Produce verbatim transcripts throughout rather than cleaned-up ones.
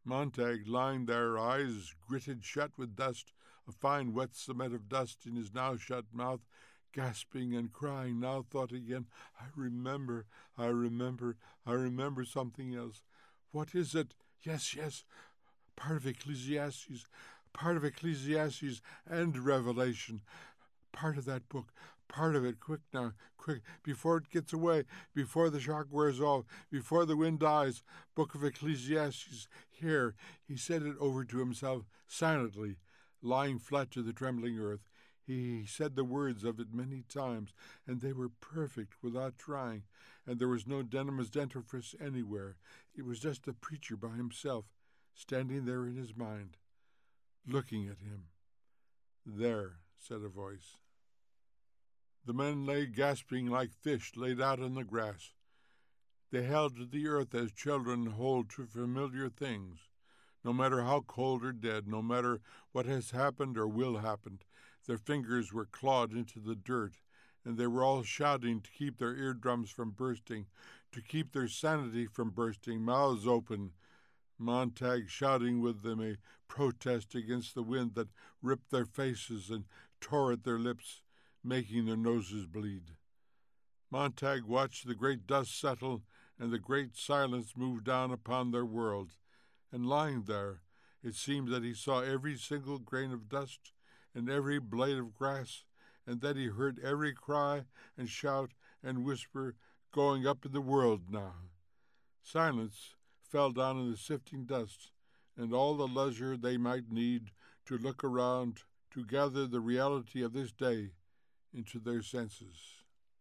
Montag, lying there, eyes gritted shut with dust, a fine wet cement of dust in his now shut mouth, gasping and crying, now thought again, I remember, I remember, I remember something else. What is it? Yes, yes, part of Ecclesiastes, part of Ecclesiastes and Revelation. Part of that book, part of it, quick now, quick, before it gets away, before the shock wears off, before the wind dies, Book of Ecclesiastes, here. He said it over to himself, silently, lying flat to the trembling earth. He said the words of it many times, and they were perfect without trying, and there was no Denemus dentifrice anywhere. It was just the preacher by himself, standing there in his mind, looking at him. There, said a voice. The men lay gasping like fish laid out in the grass. They held to the earth as children hold to familiar things. No matter how cold or dead, no matter what has happened or will happen, their fingers were clawed into the dirt, and they were all shouting to keep their eardrums from bursting, to keep their sanity from bursting, mouths open, Montag shouting with them a protest against the wind that ripped their faces and tore at their lips, making their noses bleed. Montag watched the great dust settle and the great silence move down upon their world, and lying there, it seemed that he saw every single grain of dust and every blade of grass, and that he heard every cry and shout and whisper going up in the world now. Silence fell down in the sifting dust, and all the leisure they might need to look around, to gather the reality of this day into their senses.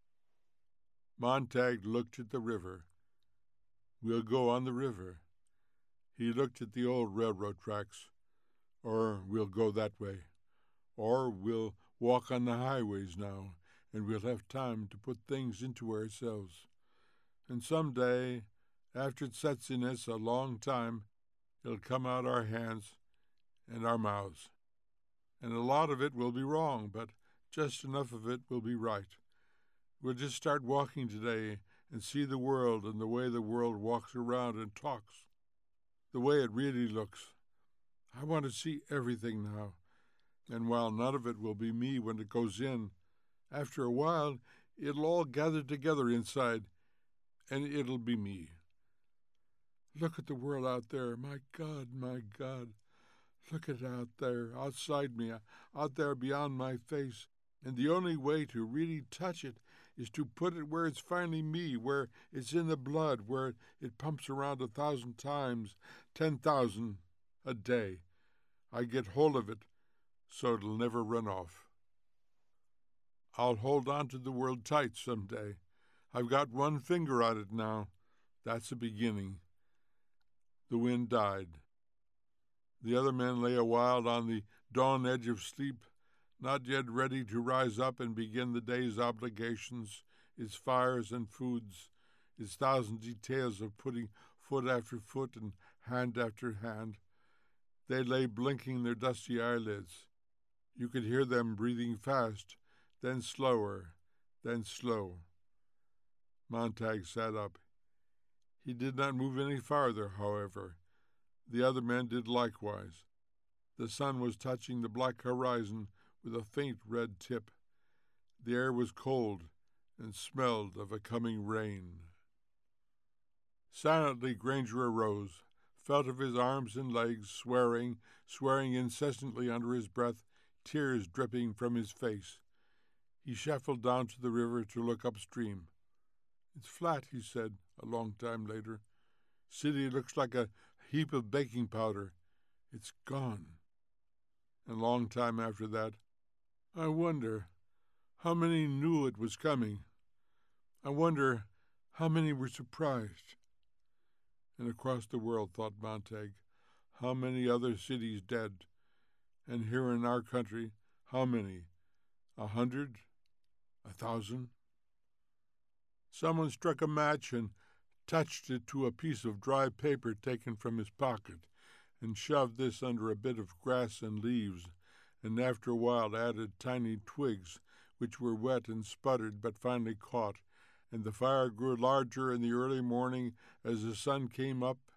Montag looked at the river. We'll go on the river. He looked at the old railroad tracks. Or we'll go that way. Or we'll walk on the highways now, and we'll have time to put things into ourselves. And some day, after it sets in us a long time, it'll come out our hands and our mouths. And a lot of it will be wrong, but just enough of it will be right. We'll just start walking today and see the world and the way the world walks around and talks, the way it really looks. I want to see everything now, and while none of it will be me when it goes in, after a while it'll all gather together inside, and it'll be me. Look at the world out there. My God, my God. Look at it out there, outside me, out there beyond my face. And the only way to really touch it is to put it where it's finally me, where it's in the blood, where it pumps around a thousand times, ten thousand a day. I get hold of it so it'll never run off. I'll hold on to the world tight someday. I've got one finger on it now. That's a beginning. The wind died. The other men lay a while on the dawn edge of sleep, not yet ready to rise up and begin the day's obligations, its fires and foods, its thousand details of putting foot after foot and hand after hand. They lay blinking their dusty eyelids. You could hear them breathing fast, then slower, then slow. Montag sat up. He did not move any farther, however. The other men did likewise. The sun was touching the black horizon with a faint red tip. The air was cold and smelled of a coming rain. Silently Granger arose, felt of his arms and legs, swearing, swearing incessantly under his breath, tears dripping from his face. He shuffled down to the river to look upstream. It's flat, he said, a long time later. City looks like a heap of baking powder. It's gone. And a long time after that, I wonder how many knew it was coming. I wonder how many were surprised. And across the world, thought Montag, how many other cities dead? And here in our country, how many? A hundred? A thousand? Someone struck a match and touched it to a piece of dry paper taken from his pocket, and shoved this under a bit of grass and leaves, and after a while added tiny twigs, which were wet and sputtered but finally caught, and the fire grew larger in the early morning as the sun came up,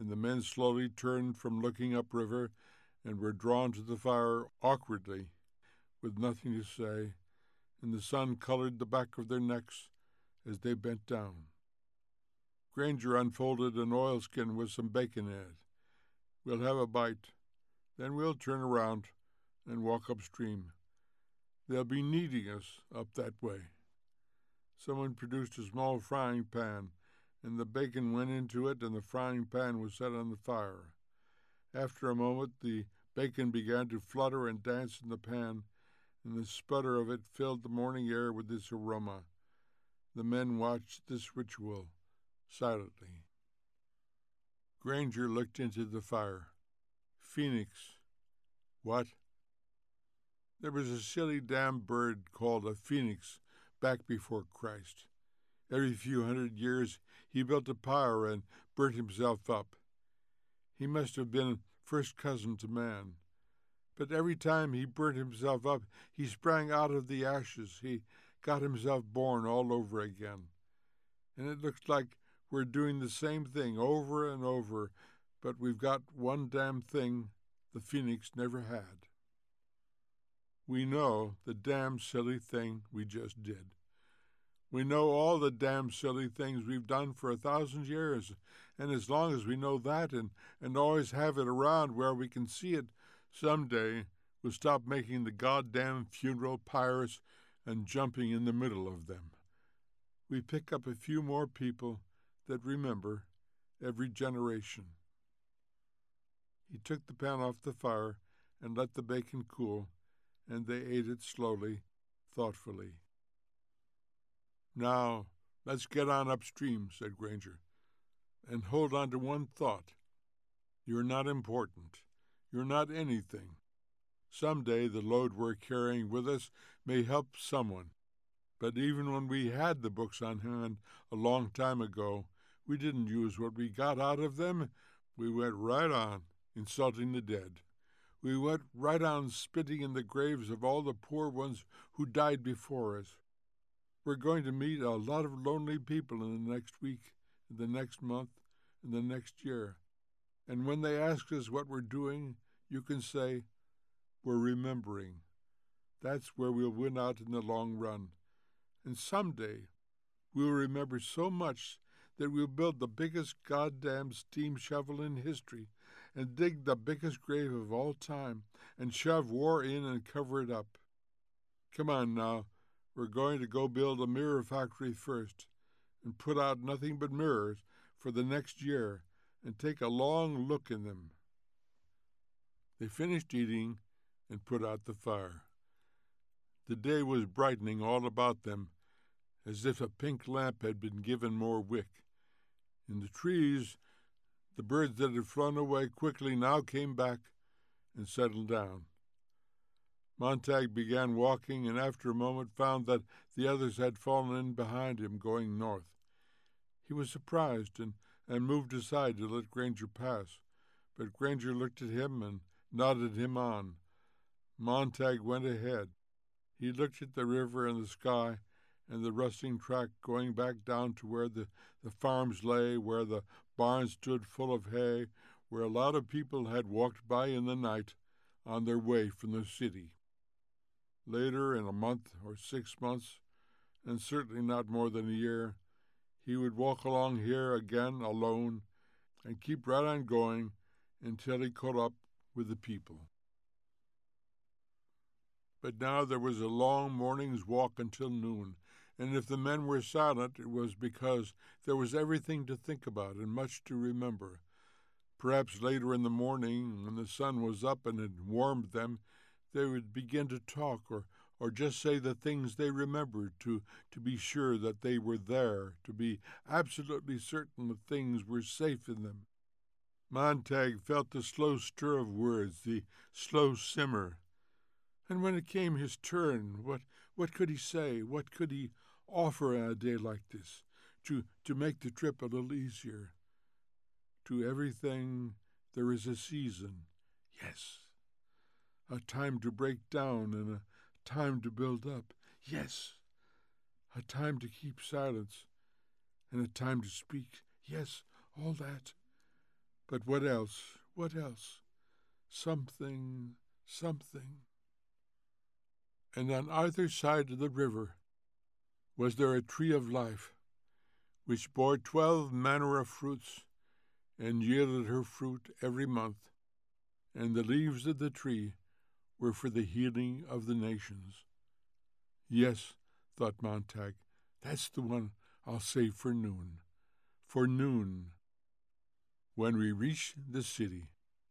and the men slowly turned from looking upriver and were drawn to the fire awkwardly, with nothing to say, and the sun colored the back of their necks as they bent down. Granger unfolded an oilskin with some bacon in it. "We'll have a bite. Then we'll turn around and walk upstream. They'll be needing us up that way." Someone produced a small frying pan, and the bacon went into it, and the frying pan was set on the fire. After a moment, the bacon began to flutter and dance in the pan, and the sputter of it filled the morning air with its aroma. The men watched this ritual silently. Granger looked into the fire. "Phoenix." "What?" "There was a silly damn bird called a phoenix back before Christ. Every few hundred years he built a pyre and burnt himself up. He must have been first cousin to man. But every time he burnt himself up, he sprang out of the ashes. He got himself born all over again. And it looks like we're doing the same thing over and over, but we've got one damn thing the phoenix never had. We know the damn silly thing we just did. We know all the damn silly things we've done for a thousand years, and as long as we know that and, and always have it around where we can see it, someday we'll stop making the goddamn funeral pyres and jumping in the middle of them. We pick up a few more people that remember every generation." He took the pan off the fire and let the bacon cool, and they ate it slowly, thoughtfully. "Now, let's get on upstream," said Granger, "and hold on to one thought. You're not important. You're not anything. Someday the load we're carrying with us may help someone. But even when we had the books on hand a long time ago, we didn't use what we got out of them. We went right on insulting the dead. We went right on spitting in the graves of all the poor ones who died before us. We're going to meet a lot of lonely people in the next week, in the next month, in the next year. And when they ask us what we're doing, you can say, we're remembering. That's where we'll win out in the long run. And someday we'll remember so much that we'll build the biggest goddamn steam shovel in history and dig the biggest grave of all time and shove war in and cover it up. Come on now. We're going to go build a mirror factory first and put out nothing but mirrors for the next year and take a long look in them." They finished eating and put out the fire. The day was brightening all about them, as if a pink lamp had been given more wick. In the trees, the birds that had flown away quickly now came back and settled down. Montag began walking, and after a moment found that the others had fallen in behind him, going north. He was surprised and, and moved aside to let Granger pass, but Granger looked at him and nodded him on. Montag went ahead. He looked at the river and the sky and the rusting track going back down to where the, the farms lay, where the barns stood full of hay, where a lot of people had walked by in the night on their way from the city. Later, in a month or six months, and certainly not more than a year, he would walk along here again alone and keep right on going until he caught up with the people. But now there was a long morning's walk until noon, and if the men were silent, it was because there was everything to think about and much to remember. Perhaps later in the morning, when the sun was up and had warmed them, they would begin to talk or, or just say the things they remembered to, to be sure that they were there, to be absolutely certain that things were safe in them. Montag felt the slow stir of words, the slow simmer. And when it came his turn, what, what could he say? What could he offer on a day like this to, to make the trip a little easier? To everything there is a season, yes. A time to break down and a time to build up, yes. A time to keep silence and a time to speak, yes, all that. But what else? What else? Something, something. And on either side of the river was there a tree of life, which bore twelve manner of fruits, and yielded her fruit every month, and the leaves of the tree were for the healing of the nations. Yes, thought Montag, that's the one I'll save for noon. For noon, when we reach the city.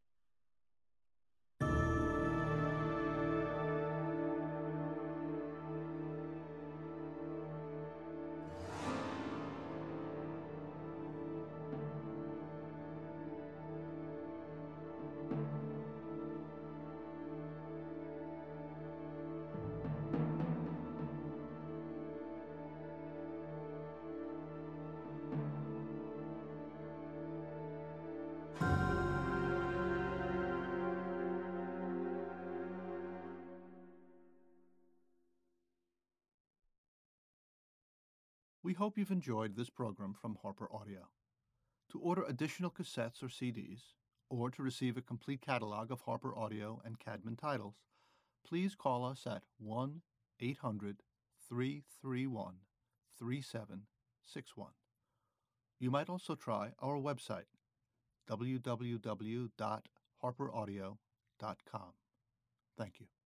We hope you've enjoyed this program from Harper Audio. To order additional cassettes or C Ds, or to receive a complete catalog of Harper Audio and Cadman titles, please call us at one eight hundred, three three one, three seven six one. You might also try our website, w w w dot harper audio dot com. Thank you.